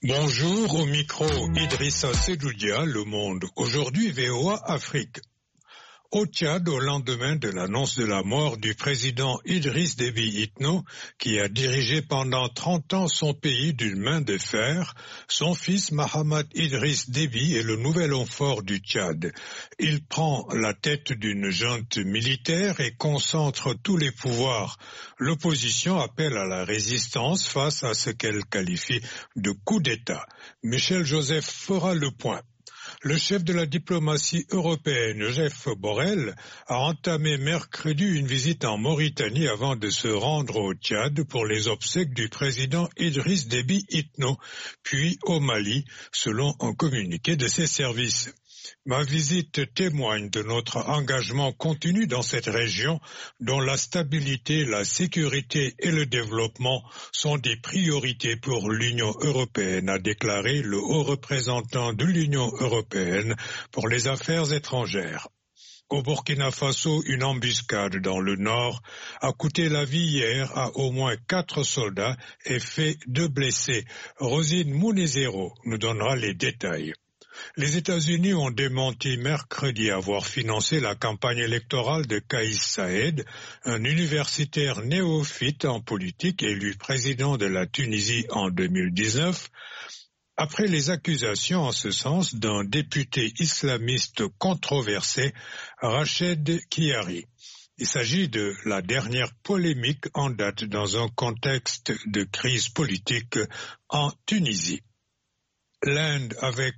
Bonjour, au micro Idrissa Sedoudia, Le Monde. Aujourd'hui, VOA Afrique. Au Tchad, au lendemain de l'annonce de la mort du président Idriss Déby Itno, qui a dirigé pendant 30 ans son pays d'une main de fer, son fils Mahamat Idriss Déby est le nouvel homme fort du Tchad. Il prend la tête d'une junte militaire et concentre tous les pouvoirs. L'opposition appelle à la résistance face à ce qu'elle qualifie de coup d'État. Michel Joseph fera le point. Le chef de la diplomatie européenne, Joseph Borrell, a entamé mercredi une visite en Mauritanie avant de se rendre au Tchad pour les obsèques du président Idriss Déby Itno, puis au Mali, selon un communiqué de ses services. Ma visite témoigne de notre engagement continu dans cette région dont la stabilité, la sécurité et le développement sont des priorités pour l'Union européenne, a déclaré le haut représentant de l'Union européenne pour les affaires étrangères. Au Burkina Faso, une embuscade dans le nord a coûté la vie hier à au moins 4 soldats et fait 2 blessés. Rosine Mounezero nous donnera les détails. Les États-Unis ont démenti mercredi avoir financé la campagne électorale de Kais Saïed, un universitaire néophyte en politique élu président de la Tunisie en 2019, après les accusations en ce sens d'un député islamiste controversé, Rached Kiari. Il s'agit de la dernière polémique en date dans un contexte de crise politique en Tunisie. L'Inde, avec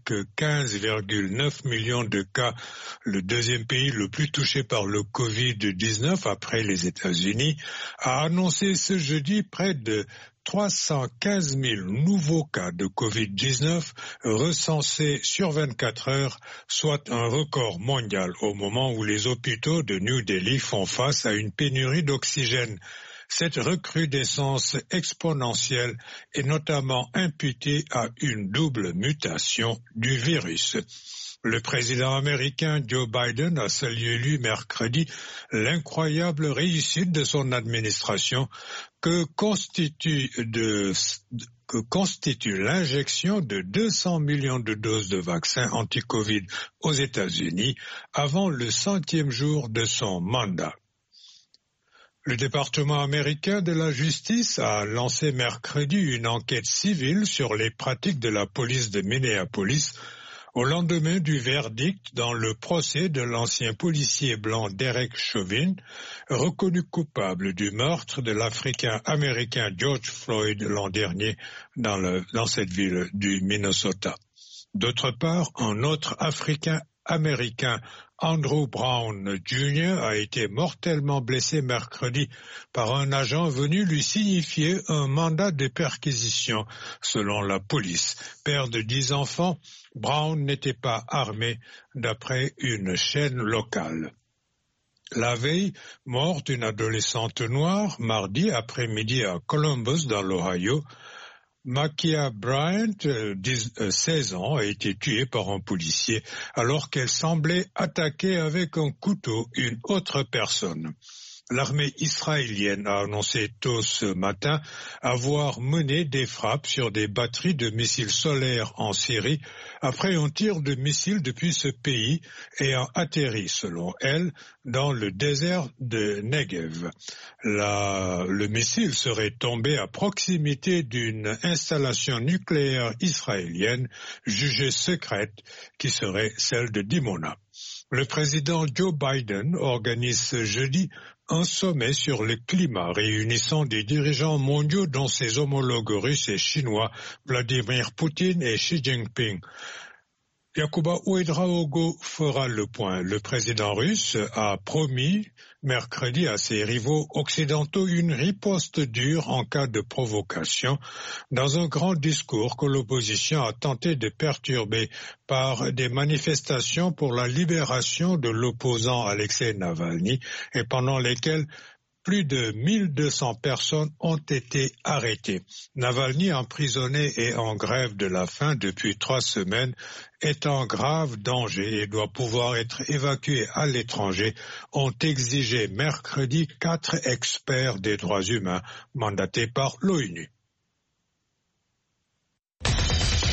15,9 millions de cas, le deuxième pays le plus touché par le Covid-19 après les États-Unis, a annoncé ce jeudi près de 315 000 nouveaux cas de Covid-19 recensés sur 24 heures, soit un record mondial au moment où les hôpitaux de New Delhi font face à une pénurie d'oxygène. Cette recrudescence exponentielle est notamment imputée à une double mutation du virus. Le président américain Joe Biden a salué lui mercredi l'incroyable réussite de son administration que constitue l'injection de 200 millions de doses de vaccins anti-Covid aux États-Unis avant le 100e jour de son mandat. Le département américain de la justice a lancé mercredi une enquête civile sur les pratiques de la police de Minneapolis au lendemain du verdict dans le procès de l'ancien policier blanc Derek Chauvin, reconnu coupable du meurtre de l'Africain-américain George Floyd l'an dernier dans cette ville du Minnesota. D'autre part, un autre Africain-américain, Andrew Brown Jr. a été mortellement blessé mercredi par un agent venu lui signifier un mandat de perquisition, selon la police. Père de 10 enfants, Brown n'était pas armé, d'après une chaîne locale. La veille, morte une adolescente noire, mardi après-midi à Columbus, dans l'Ohio, Makia Bryant, 16 ans, a été tuée par un policier alors qu'elle semblait attaquer avec un couteau une autre personne. L'armée israélienne a annoncé tôt ce matin avoir mené des frappes sur des batteries de missiles solaires en Syrie après un tir de missiles depuis ce pays ayant atterri, selon elle, dans le désert de Negev. Le missile serait tombé à proximité d'une installation nucléaire israélienne jugée secrète qui serait celle de Dimona. Le président Joe Biden organise ce jeudi un sommet sur le climat réunissant des dirigeants mondiaux dont ses homologues russes et chinois, Vladimir Poutine et Xi Jinping. Yacouba Ouedraogo fera le point. Le président russe a promis mercredi à ses rivaux occidentaux une riposte dure en cas de provocation dans un grand discours que l'opposition a tenté de perturber par des manifestations pour la libération de l'opposant Alexei Navalny et pendant lesquelles plus de 1200 personnes ont été arrêtées. Navalny, emprisonné et en grève de la faim depuis 3 semaines, est en grave danger et doit pouvoir être évacué à l'étranger, ont exigé mercredi 4 experts des droits humains mandatés par l'ONU.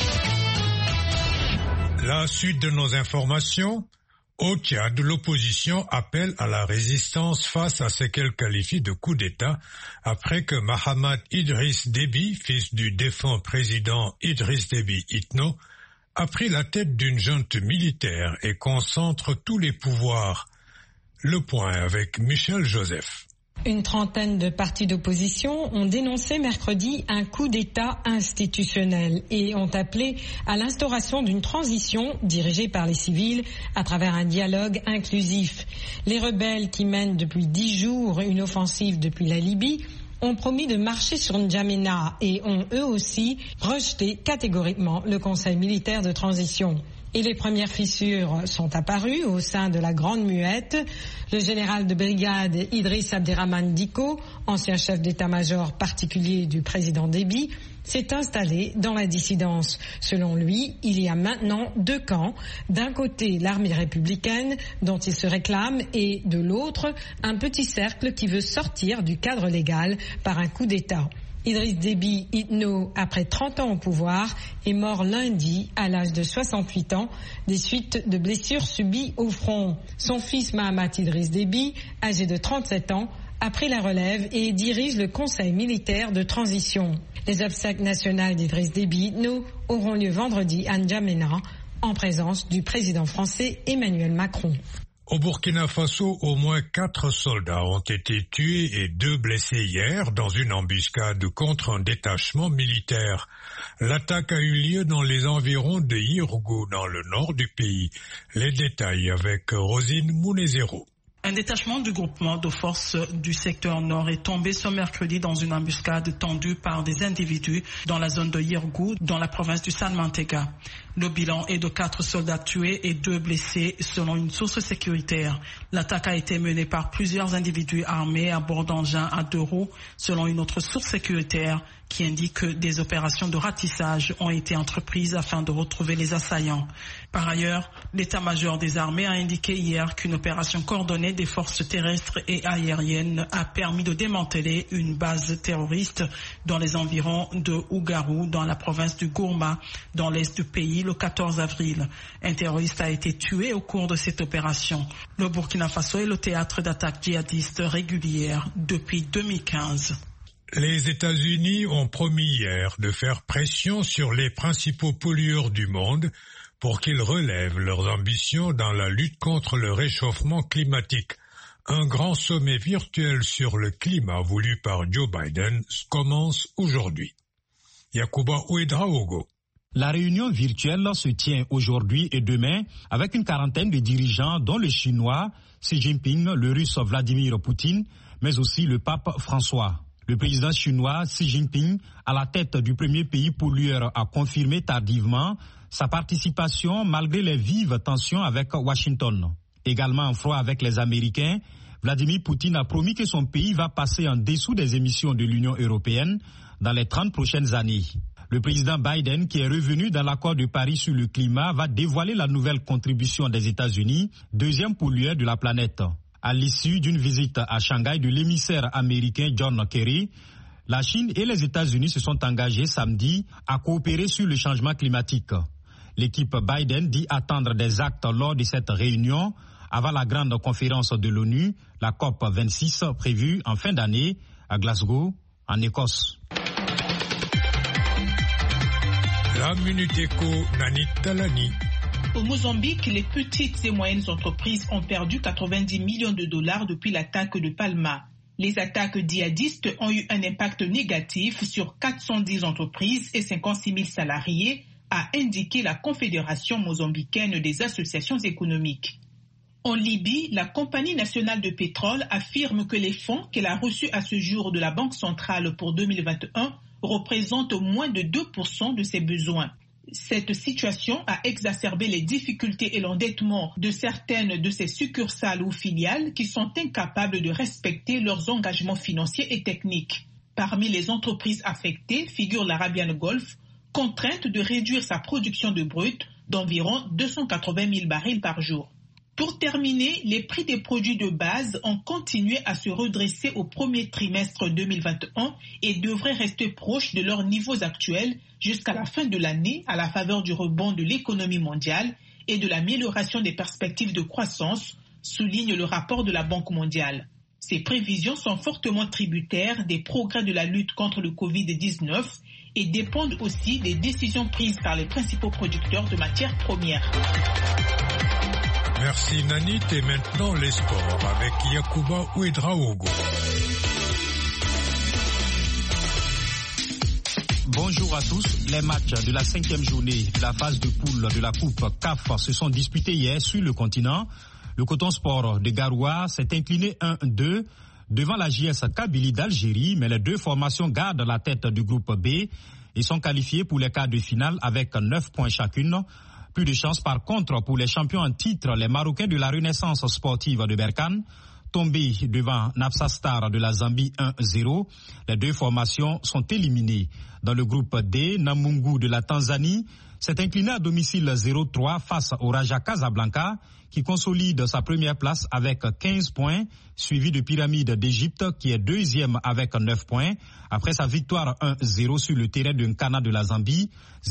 La suite de nos informations. Au Tchad, l'opposition appelle à la résistance face à ce qu'elle qualifie de coup d'État après que Mahamat Idriss Déby, fils du défunt président Idriss Déby Itno, a pris la tête d'une junte militaire et concentre tous les pouvoirs. Le point avec Michel Joseph. Une trentaine de partis d'opposition ont dénoncé mercredi un coup d'État institutionnel et ont appelé à l'instauration d'une transition dirigée par les civils à travers un dialogue inclusif. Les rebelles qui mènent depuis 10 jours une offensive depuis la Libye ont promis de marcher sur N'Djamena et ont eux aussi rejeté catégoriquement le Conseil militaire de transition. Et les premières fissures sont apparues au sein de la Grande Muette. Le général de brigade Idriss Abderrahmane Dicko, ancien chef d'état-major particulier du président Déby, s'est installé dans la dissidence. Selon lui, il y a maintenant 2 camps. D'un côté, l'armée républicaine dont il se réclame et de l'autre, un petit cercle qui veut sortir du cadre légal par un coup d'État. Idriss Déby Itno, après 30 ans au pouvoir, est mort lundi à l'âge de 68 ans des suites de blessures subies au front. Son fils Mahamat Idriss Déby, âgé de 37 ans, a pris la relève et dirige le Conseil militaire de transition. Les obsèques nationales d'Idriss Déby Itno auront lieu vendredi à N'Djamena en présence du président français Emmanuel Macron. Au Burkina Faso, au moins 4 soldats ont été tués et 2 blessés hier dans une embuscade contre un détachement militaire. L'attaque a eu lieu dans les environs de Yirgou, dans le nord du pays. Les détails avec Rosine Mounezero. Un détachement du groupement de forces du secteur nord est tombé ce mercredi dans une embuscade tendue par des individus dans la zone de Yirgou, dans la province du San-Mantega. Le bilan est de 4 soldats tués et 2 blessés selon une source sécuritaire. L'attaque a été menée par plusieurs individus armés à bord d'engins à 2 roues selon une autre source sécuritaire qui indique que des opérations de ratissage ont été entreprises afin de retrouver les assaillants. Par ailleurs, l'état-major des armées a indiqué hier qu'une opération coordonnée des forces terrestres et aériennes a permis de démanteler une base terroriste dans les environs de Ougarou, dans la province du Gourma, dans l'est du pays, le 14 avril. Un terroriste a été tué au cours de cette opération. Le Burkina Faso est le théâtre d'attaques djihadistes régulières depuis 2015. Les États-Unis ont promis hier de faire pression sur les principaux pollueurs du monde pour qu'ils relèvent leurs ambitions dans la lutte contre le réchauffement climatique. Un grand sommet virtuel sur le climat voulu par Joe Biden commence aujourd'hui. Yacouba Ouedraogo. La réunion virtuelle se tient aujourd'hui et demain avec une quarantaine de dirigeants dont le Chinois Xi Jinping, le Russe Vladimir Poutine, mais aussi le pape François. Le président chinois Xi Jinping, à la tête du premier pays pollueur, a confirmé tardivement sa participation malgré les vives tensions avec Washington. Également en froid avec les Américains, Vladimir Poutine a promis que son pays va passer en dessous des émissions de l'Union européenne dans les 30 prochaines années. Le président Biden, qui est revenu dans l'accord de Paris sur le climat, va dévoiler la nouvelle contribution des États-Unis, deuxième pollueur de la planète. À l'issue d'une visite à Shanghai de l'émissaire américain John Kerry, la Chine et les États-Unis se sont engagés samedi à coopérer sur le changement climatique. L'équipe Biden dit attendre des actes lors de cette réunion avant la grande conférence de l'ONU, la COP26, prévue en fin d'année à Glasgow, en Écosse. La Minute Éco, Nanit Talani. Au Mozambique, les petites et moyennes entreprises ont perdu 90 millions de dollars depuis l'attaque de Palma. Les attaques djihadistes ont eu un impact négatif sur 410 entreprises et 56 000 salariés, a indiqué la Confédération mozambicaine des associations économiques. En Libye, la Compagnie nationale de pétrole affirme que les fonds qu'elle a reçus à ce jour de la Banque centrale pour 2021 représentent moins de 2% de ses besoins. Cette situation a exacerbé les difficultés et l'endettement de certaines de ses succursales ou filiales qui sont incapables de respecter leurs engagements financiers et techniques. Parmi les entreprises affectées figure l'Arabian Gulf, contrainte de réduire sa production de brut d'environ 280 000 barils par jour. Pour terminer, les prix des produits de base ont continué à se redresser au premier trimestre 2021 et devraient rester proches de leurs niveaux actuels jusqu'à la fin de l'année à la faveur du rebond de l'économie mondiale et de l'amélioration des perspectives de croissance, souligne le rapport de la Banque mondiale. Ces prévisions sont fortement tributaires des progrès de la lutte contre le Covid-19 et dépendent aussi des décisions prises par les principaux producteurs de matières premières. Merci Nanit, et maintenant les sports avec Yacouba Ouedraogo. Bonjour à tous. Les matchs de la 5e journée de la phase de poule de la Coupe CAF se sont disputés hier sur le continent. Le Coton Sport de Garoua s'est incliné 1-2 devant la JS Kabylie d'Algérie, mais les deux formations gardent la tête du groupe B et sont qualifiées pour les quarts de finale avec 9 points chacune. Plus de chance par contre pour les champions en titre, les Marocains de la Renaissance sportive de Berkane, tombés devant Napsa Star de la Zambie 1-0. Les deux formations sont éliminées. Dans le groupe D, Namungu de la Tanzanie s'est incliné à domicile 0-3 face au Raja Casablanca, qui consolide sa première place avec 15 points, suivi de Pyramide d'Égypte qui est deuxième avec 9 points. Après sa victoire 1-0 sur le terrain de Nkana de la Zambie,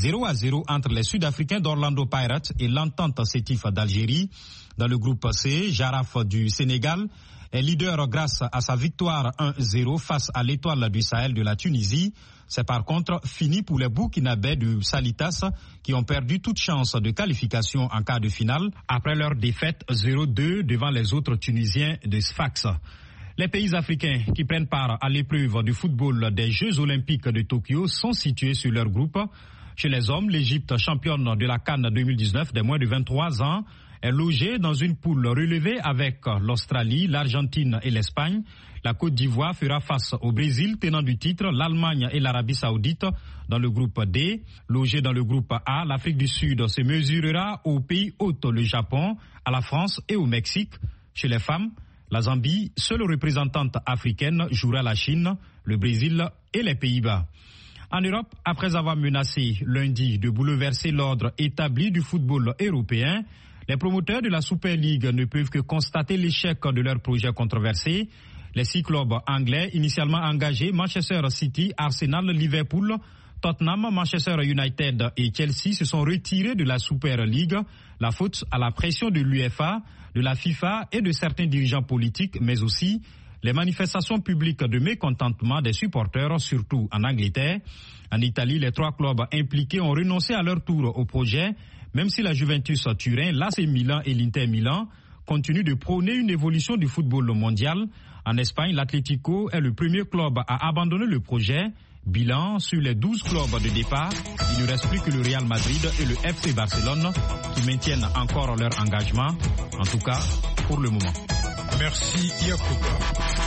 0-0 entre les Sud-Africains d'Orlando Pirates et l'Entente Sétif d'Algérie. Dans le groupe C, Jaraf du Sénégal est leader grâce à sa victoire 1-0 face à l'Étoile du Sahel de la Tunisie. C'est par contre fini pour les Burkinabés du Salitas qui ont perdu toute chance de qualification en quart de finale après leur défaite 0-2 devant les autres Tunisiens de Sfax. Les pays africains qui prennent part à l'épreuve du football des Jeux Olympiques de Tokyo sont situés sur leur groupe. Chez les hommes, l'Égypte, championne de la CAN 2019 des moins de 23 ans, est logée dans une poule relevée avec l'Australie, l'Argentine et l'Espagne. La Côte d'Ivoire fera face au Brésil, tenant du titre, l'Allemagne et l'Arabie Saoudite dans le groupe D. Logé dans le groupe A, l'Afrique du Sud se mesurera aux pays hôtes, le Japon, à la France et au Mexique. Chez les femmes, la Zambie, seule représentante africaine, jouera la Chine, le Brésil et les Pays-Bas. En Europe, après avoir menacé lundi de bouleverser l'ordre établi du football européen, les promoteurs de la Super League ne peuvent que constater l'échec de leur projet controversé. Les 6 clubs anglais initialement engagés, Manchester City, Arsenal, Liverpool, Tottenham, Manchester United et Chelsea se sont retirés de la Super League. La faute à la pression de l'UEFA, de la FIFA et de certains dirigeants politiques, mais aussi les manifestations publiques de mécontentement des supporters, surtout en Angleterre. En Italie, les 3 clubs impliqués ont renoncé à leur tour au projet, même si la Juventus Turin, l'AC Milan et l'Inter Milan continuent de prôner une évolution du football mondial. En Espagne, l'Atlético est le premier club à abandonner le projet. Bilan, sur les 12 clubs de départ, il ne reste plus que le Real Madrid et le FC Barcelone qui maintiennent encore leur engagement, en tout cas pour le moment. Merci Yacouba.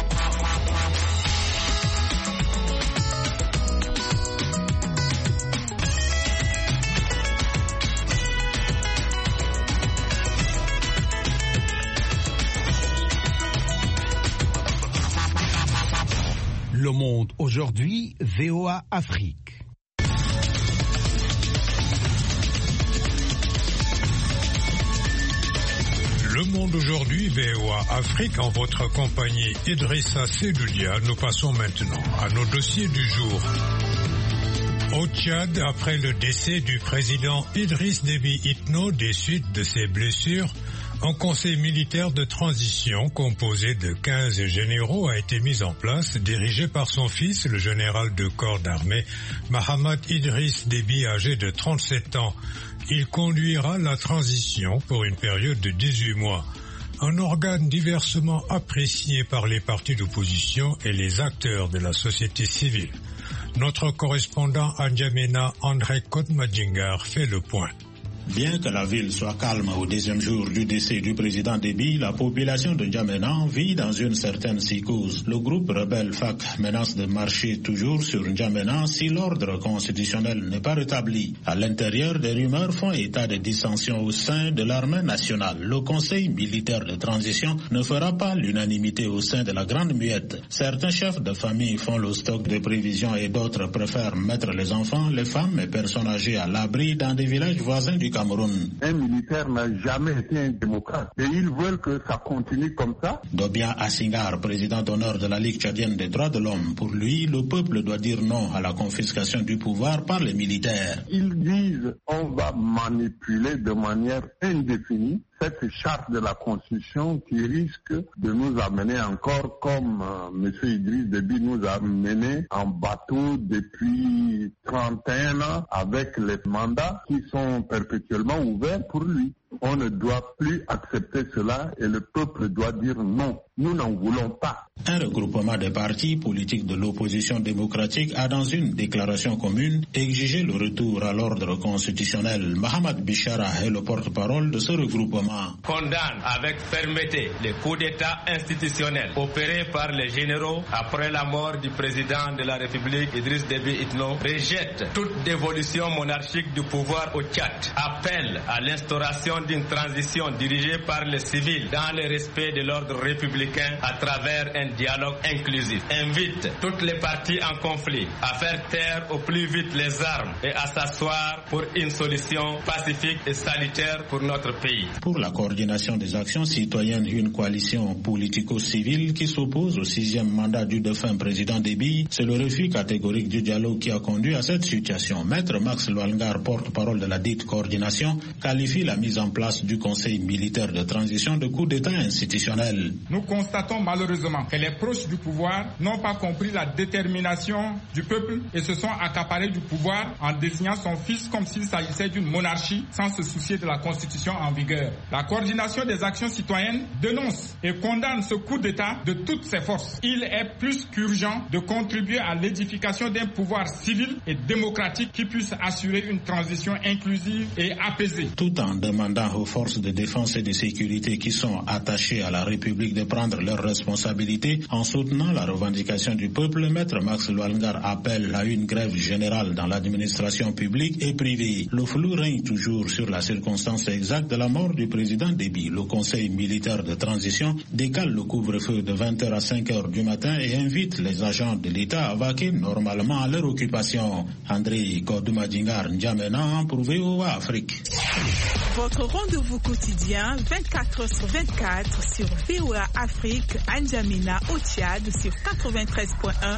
Le Monde aujourd'hui, VOA Afrique. Le Monde aujourd'hui, VOA Afrique, en votre compagnie Idrissa Seloudia. Nous passons maintenant à nos dossiers du jour. Au Tchad, après le décès du président Idriss Déby Itno des suites de ses blessures, un conseil militaire de transition composé de 15 généraux a été mis en place, dirigé par son fils, le général de corps d'armée, Mahamat Idriss Déby, âgé de 37 ans. Il conduira la transition pour une période de 18 mois. Un organe diversement apprécié par les partis d'opposition et les acteurs de la société civile. Notre correspondant à N'Djamena, André Kotmadjingar, fait le point. Bien que la ville soit calme au 10e jour du décès du président Déby, la population de N'Djamena vit dans une certaine psychose. Le groupe rebelle FAC menace de marcher toujours sur N'Djamena si l'ordre constitutionnel n'est pas rétabli. À l'intérieur, des rumeurs font état de dissensions au sein de l'armée nationale. Le conseil militaire de transition ne fera pas l'unanimité au sein de la Grande Muette. Certains chefs de famille font le stock de prévisions et d'autres préfèrent mettre les enfants, les femmes et personnes âgées à l'abri dans des villages voisins du Cameroun. Un militaire n'a jamais été un démocrate et ils veulent que ça continue comme ça. Dobia Assingar, président d'honneur de la Ligue tchadienne des droits de l'homme, pour lui, le peuple doit dire non à la confiscation du pouvoir par les militaires. Ils disent on va manipuler de manière indéfinie cette charte de la Constitution qui risque de nous amener encore comme M. Idriss Déby nous a menés en bateau depuis 31 ans avec les mandats qui sont perpétuellement ouverts pour lui. On ne doit plus accepter cela et le peuple doit dire non. Nous n'en voulons pas. Un regroupement des partis politiques de l'opposition démocratique a dans une déclaration commune exigé le retour à l'ordre constitutionnel. Mohamed Bichara est le porte-parole de ce regroupement. Condamne avec fermeté les coups d'État institutionnels opérés par les généraux après la mort du président de la République Idriss Déby Itno, rejette toute dévolution monarchique du pouvoir au Tchad, appelle à l'instauration d'une transition dirigée par les civils dans le respect de l'ordre républicain à travers un dialogue inclusif. Invite toutes les parties en conflit à faire taire au plus vite les armes et à s'asseoir pour une solution pacifique et salutaire pour notre pays. Pour la coordination des actions citoyennes, une coalition politico-civile qui s'oppose au 6e mandat du défunt président Déby, c'est le refus catégorique du dialogue qui a conduit à cette situation. Maître Max Loalngar, porte-parole de la dite coordination, qualifie la mise en place du Conseil militaire de transition de coup d'État institutionnel. Nous constatons malheureusement que les proches du pouvoir n'ont pas compris la détermination du peuple et se sont accaparés du pouvoir en désignant son fils comme s'il s'agissait d'une monarchie sans se soucier de la constitution en vigueur. La coordination des actions citoyennes dénonce et condamne ce coup d'État de toutes ses forces. Il est plus qu'urgent de contribuer à l'édification d'un pouvoir civil et démocratique qui puisse assurer une transition inclusive et apaisée. Tout en demandant aux forces de défense et de sécurité qui sont attachées à la République de prendre leurs responsabilités, en soutenant la revendication du peuple, Maître Max Loalngar appelle à une grève générale dans l'administration publique et privée. Le flou règne toujours sur la circonstance exacte de la mort du président Déby. Le Conseil militaire de transition décale le couvre-feu de 20h à 5h du matin et invite les agents de l'État à vaquer normalement à leur occupation. André Kodoumadingar N'Djamena pour VOA Afrique. Votre rendez-vous quotidien 24h/24 sur VOA Afrique, N'Djamena au Tchad sur 93.1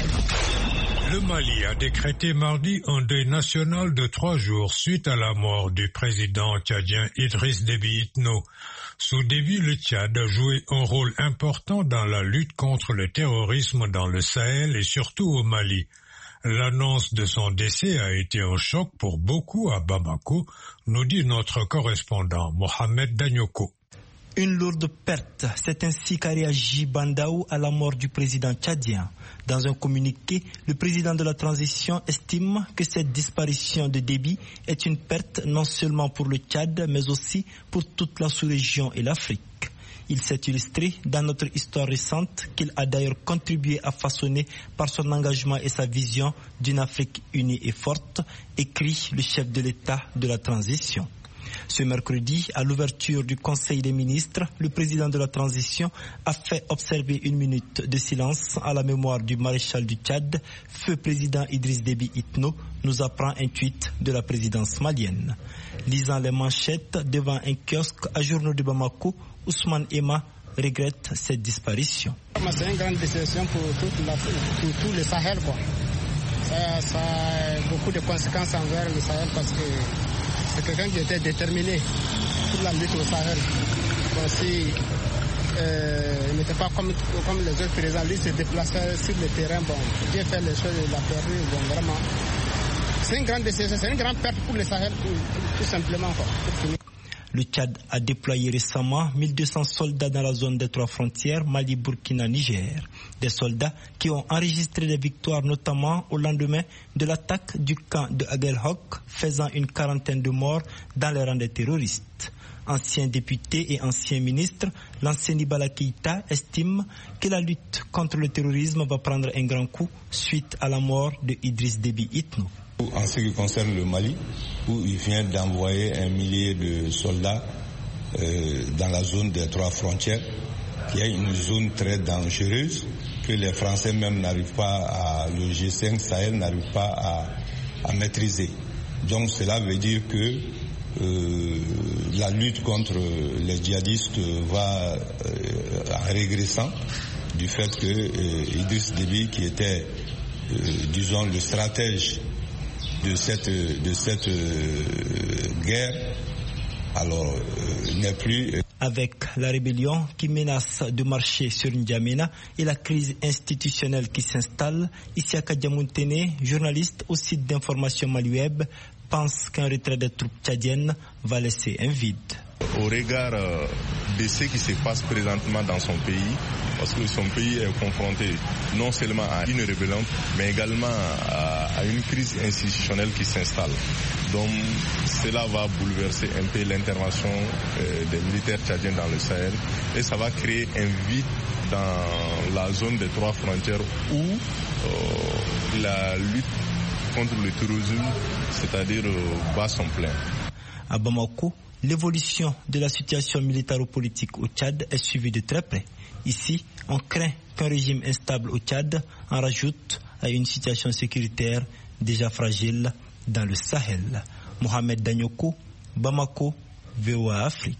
FM. Le Mali a décrété mardi un deuil national de 3 jours suite à la mort du président tchadien Idriss Déby Itno. Sous Déby, le Tchad a joué un rôle important dans la lutte contre le terrorisme dans le Sahel et surtout au Mali. L'annonce de son décès a été un choc pour beaucoup à Bamako, nous dit notre correspondant Mohamed Danyoko. Une lourde perte, c'est ainsi qu'a réagi Bandaou à la mort du président tchadien. Dans un communiqué, le président de la transition estime que cette disparition de Déby est une perte non seulement pour le Tchad, mais aussi pour toute la sous-région et l'Afrique. Il s'est illustré dans notre histoire récente qu'il a d'ailleurs contribué à façonner par son engagement et sa vision d'une Afrique unie et forte, écrit le chef de l'État de la transition. Ce mercredi, à l'ouverture du Conseil des ministres, le président de la transition a fait observer 1 minute de silence à la mémoire du maréchal du Tchad, feu président Idriss Déby Itno, nous apprend un tweet de la présidence malienne. Lisant les manchettes devant un kiosque à journaux de Bamako, Ousmane Ema regrette cette disparition. C'est une grande déception pour tout le Sahel, quoi. Ça a beaucoup de conséquences envers le Sahel parce que c'est quelqu'un qui était déterminé pour la lutte au Sahel. Donc, si il n'était pas comme les autres présidents, lui se déplaçait sur le terrain, bon, bien faire les choses, il a perdu, bon, vraiment. C'est une grande déception, c'est une grande perte pour le Sahel, tout simplement, quoi. Le Tchad a déployé récemment 1200 soldats dans la zone des 3 frontières, Mali, Burkina, Niger. Des soldats qui ont enregistré des victoires, notamment au lendemain de l'attaque du camp de Aguelhok, faisant une 40aine de morts dans les rangs des terroristes. Ancien député et ancien ministre, l'ancien Ibala Keïta estime que la lutte contre le terrorisme va prendre un grand coup suite à la mort de Idriss Déby Itno. En ce qui concerne le Mali, où il vient d'envoyer 1 millier de soldats dans la zone des 3 frontières, qui est une zone très dangereuse, que les Français même n'arrivent pas le G5 Sahel n'arrive pas à maîtriser. Donc cela veut dire que la lutte contre les djihadistes va en régressant du fait que Idriss Déby, qui était, disons, le stratège de cette guerre, alors n'est plus... Avec la rébellion qui menace de marcher sur N'Djamena et la crise institutionnelle qui s'installe, Isiaka Diamontene, journaliste au site d'information Maliweb, pense qu'un retrait des troupes tchadiennes va laisser un vide. Au regard de ce qui se passe présentement dans son pays, parce que son pays est confronté non seulement à une rébellion, mais également à une crise institutionnelle qui s'installe. Donc cela va bouleverser un peu l'intervention des militaires tchadiens dans le Sahel et ça va créer un vide dans la zone des 3 frontières où la lutte contre le terrorisme, c'est-à-dire bat son plein. À Bamako, l'évolution de la situation militaro-politique au Tchad est suivie de très près. Ici, on craint qu'un régime instable au Tchad en rajoute à une situation sécuritaire déjà fragile dans le Sahel. Mohamed Danyoko, Bamako, VOA Afrique.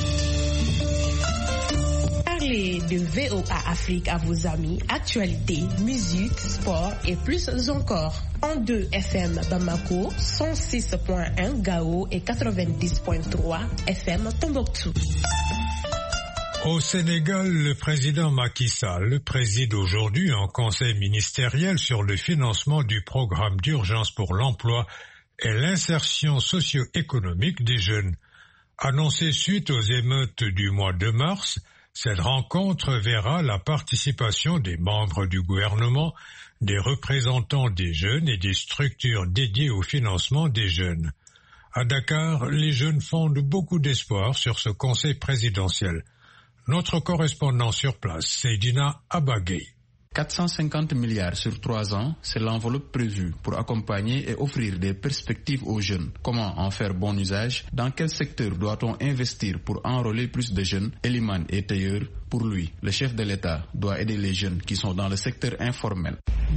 Parlez de VOA Afrique à vos amis, actualités, musique, sport et plus encore. En 2 FM Bamako, 106.1 Gao et 90.3 FM Tombouctou. Au Sénégal, le président Macky Sall préside aujourd'hui un conseil ministériel sur le financement du programme d'urgence pour l'emploi et l'insertion socio-économique des jeunes. Annoncée suite aux émeutes du mois de mars, cette rencontre verra la participation des membres du gouvernement, des représentants des jeunes et des structures dédiées au financement des jeunes. À Dakar, les jeunes fondent beaucoup d'espoir sur ce conseil présidentiel. Notre correspondant sur place, Seydina Abagay. 450 milliards sur 3 ans, c'est l'enveloppe prévue pour accompagner et offrir des perspectives aux jeunes. Comment en faire bon usage? Dans quel secteur doit-on investir pour enrôler plus de jeunes? Eliman est tailleur. Pour lui, le chef de l'État doit aider les jeunes qui sont dans le secteur informel.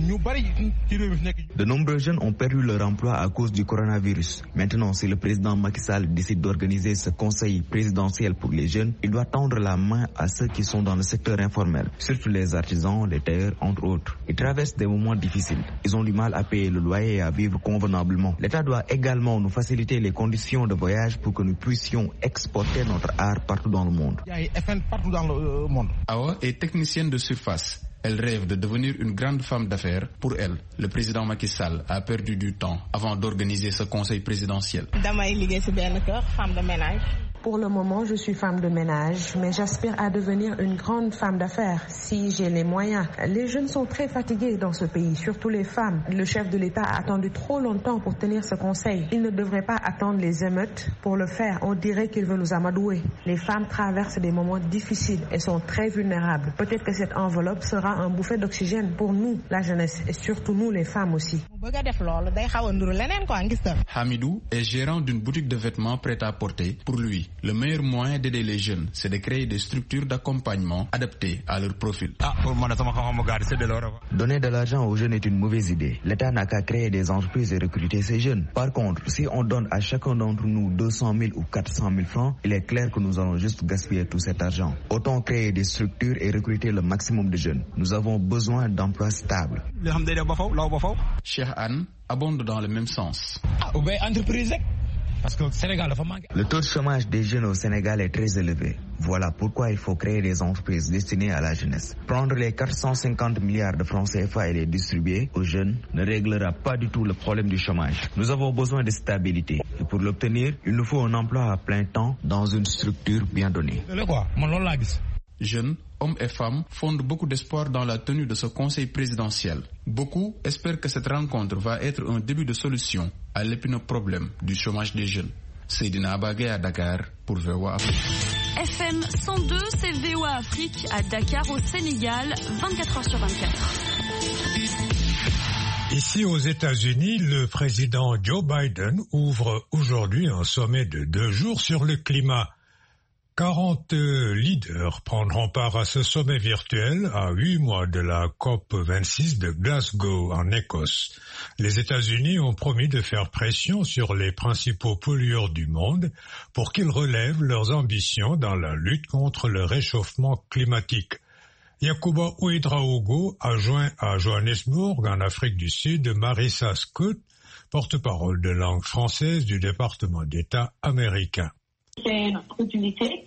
De nombreux jeunes ont perdu leur emploi à cause du coronavirus. Maintenant, si le président Macky Sall décide d'organiser ce conseil présidentiel pour les jeunes, il doit tendre la main à ceux qui sont dans le secteur informel, surtout les artisans, les tailleurs, entre autres. Ils traversent des moments difficiles. Ils ont du mal à payer le loyer et à vivre convenablement. L'État doit également nous faciliter les conditions de voyage pour que nous puissions exporter notre art partout dans le monde. Awa est technicienne de surface. Elle rêve de devenir une grande femme d'affaires. Pour elle, le président Macky Sall a perdu du temps avant d'organiser ce conseil présidentiel. Pour le moment, je suis femme de ménage, mais j'aspire à devenir une grande femme d'affaires si j'ai les moyens. Les jeunes sont très fatigués dans ce pays, surtout les femmes. Le chef de l'État a attendu trop longtemps pour tenir ce conseil. Il ne devrait pas attendre les émeutes pour le faire. On dirait qu'il veut nous amadouer. Les femmes traversent des moments difficiles et sont très vulnérables. Peut-être que cette enveloppe sera un bouffée d'oxygène pour nous, la jeunesse, et surtout nous, les femmes aussi. Hamidou est gérant d'une boutique de vêtements prêt-à-porter. Pour lui, le meilleur moyen d'aider les jeunes, c'est de créer des structures d'accompagnement adaptées à leur profil. Donner de l'argent aux jeunes est une mauvaise idée. L'État n'a qu'à créer des entreprises et recruter ces jeunes. Par contre, si on donne à chacun d'entre nous 200 000 ou 400 000 francs, il est clair que nous allons juste gaspiller tout cet argent. Autant créer des structures et recruter le maximum de jeunes. Nous avons besoin d'emplois stables. Cheikh Anne abonde dans le même sens. Le taux de chômage des jeunes au Sénégal est très élevé. Voilà pourquoi il faut créer des entreprises destinées à la jeunesse. Prendre les 450 milliards de francs CFA et les distribuer aux jeunes ne réglera pas du tout le problème du chômage. Nous avons besoin de stabilité. Et pour l'obtenir, il nous faut un emploi à plein temps dans une structure bien donnée. Jeunes, hommes et femmes fondent beaucoup d'espoir dans la tenue de ce conseil présidentiel. Beaucoup espèrent que cette rencontre va être un début de solution à l'épineux problème du chômage des jeunes. Seydina Abagay à Dakar pour VOA Afrique. FM 102, c'est VOA Afrique à Dakar au Sénégal, 24h sur 24. Ici aux États-Unis, le président Joe Biden ouvre aujourd'hui un sommet de 2 jours sur le climat. 40 leaders prendront part à ce sommet virtuel à 8 mois de la COP26 de Glasgow en Écosse. Les États-Unis ont promis de faire pression sur les principaux pollueurs du monde pour qu'ils relèvent leurs ambitions dans la lutte contre le réchauffement climatique. Yacouba Ouedraogo a joint à Johannesburg, en Afrique du Sud, Marissa Scott, porte-parole de langue française du département d'État américain. C'est une opportunité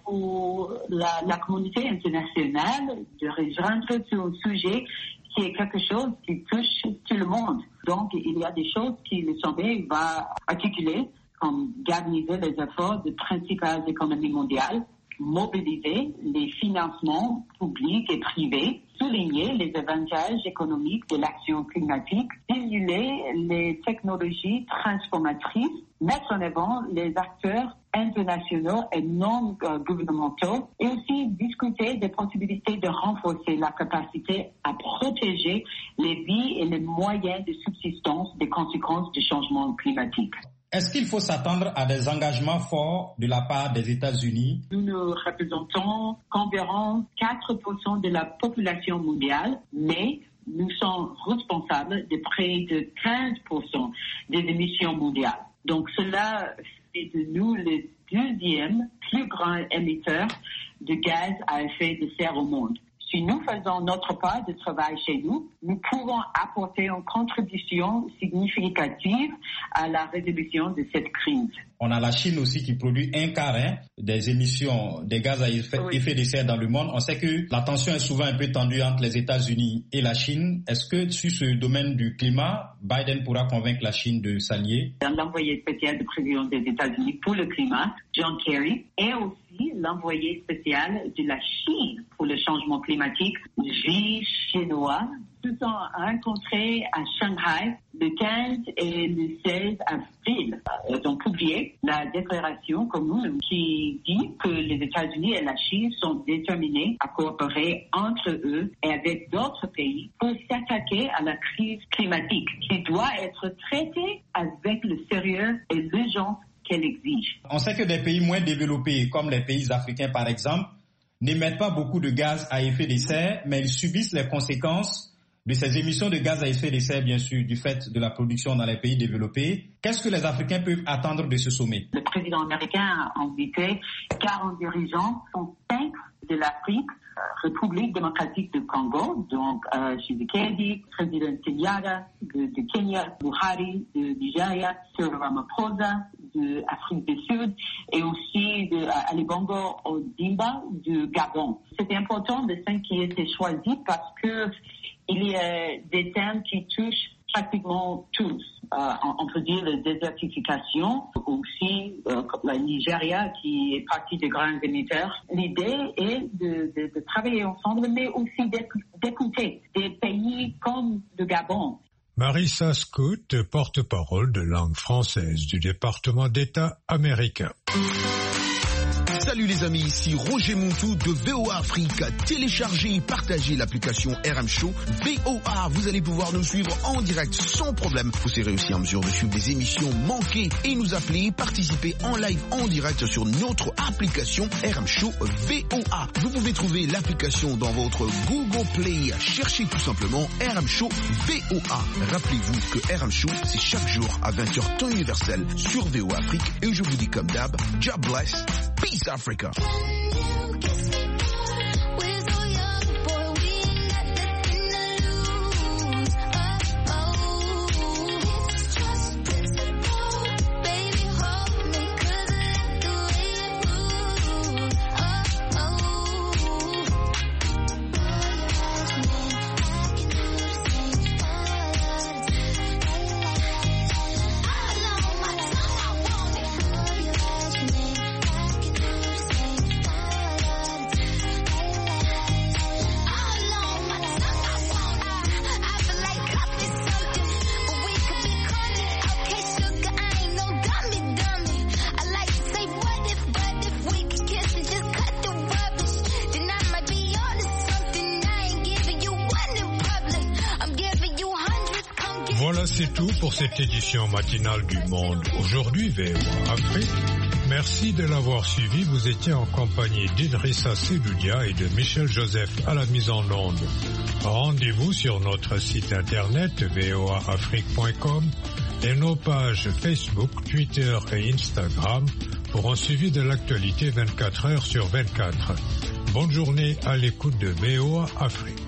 pour la communauté internationale de rejoindre sur un sujet qui est quelque chose qui touche tout le monde. Donc, il y a des choses que le sommet va articuler, comme galvaniser les efforts des principales économies mondiales, mobiliser les financements publics et privés, souligner les avantages économiques de l'action climatique, stimuler les technologies transformatrices, mettre en avant les acteurs internationaux et non gouvernementaux et aussi discuter des possibilités de renforcer la capacité à protéger les vies et les moyens de subsistance des conséquences du changement climatique. Est-ce qu'il faut s'attendre à des engagements forts de la part des États-Unis? Nous représentons environ 4% de la population mondiale, mais nous sommes responsables de près de 15% des émissions mondiales. Donc cela fait de nous le deuxième plus grand émetteur de gaz à effet de serre au monde. Si nous faisons notre part de travail chez nous, nous pouvons apporter une contribution significative à la résolution de cette crise. On a la Chine aussi qui produit un quart des émissions des gaz à effet de serre dans le monde. On sait que la tension est souvent un peu tendue entre les États-Unis et la Chine. Est-ce que sur ce domaine du climat, Biden pourra convaincre la Chine de s'allier? L'envoyé spécial du président des États-Unis pour le climat, John Kerry, et aussi l'envoyé spécial de la Chine pour le changement climatique, Xi Jinping, se sont rencontrés à Shanghai le 15 et le 16 avril. Ils ont publié la déclaration commune qui dit que les États-Unis et la Chine sont déterminés à coopérer entre eux et avec d'autres pays pour s'attaquer à la crise climatique qui doit être traitée avec le sérieux et l'urgence qu'elle exige. On sait que des pays moins développés, comme les pays africains par exemple, n'émettent pas beaucoup de gaz à effet de serre, mais ils subissent les conséquences de ces émissions de gaz à effet de serre, bien sûr, du fait de la production dans les pays développés. Qu'est-ce que les Africains peuvent attendre de ce sommet? Le président américain a invité 40 dirigeants, 5 de l'Afrique, République démocratique du Congo, donc Tshisekedi, président Kenyatta, de Kenya, Buhari, de Nigeria, Cyril Ramaphosa, de Afrique du Sud, et aussi de Ali Bongo Ondimba, du Gabon. C'était important de ceux qui étaient choisis parce que il y a des thèmes qui touchent pratiquement tous. On peut dire la désertification, aussi la Nigeria qui est partie des grands émetteurs. L'idée est de travailler ensemble, mais aussi d'écouter des pays comme le Gabon. Marissa Scott, porte-parole de langue française du département d'État américain. Salut les amis, ici Roger Montou de VOA Afrique. Téléchargez et partagez l'application RM Show VOA. Vous allez pouvoir nous suivre en direct sans problème. Vous serez aussi en mesure de suivre des émissions manquées et nous appeler, participer en live en direct sur notre application RM Show VOA. Vous pouvez trouver l'application dans votre Google Play. Cherchez tout simplement RM Show VOA. Rappelez-vous que RM Show, c'est chaque jour à 20h temps universel sur VOA Afrique. Et je vous dis comme d'hab, God bless, peace Africa. Voilà, c'est tout pour cette édition matinale du Monde. Aujourd'hui, VOA Afrique. Merci de l'avoir suivi. Vous étiez en compagnie d'Idrissa Sedoudia et de Michel Joseph à la mise en onde. Rendez-vous sur notre site internet voaafrique.com et nos pages Facebook, Twitter et Instagram pour un suivi de l'actualité 24 heures sur 24. Bonne journée à l'écoute de VOA Afrique.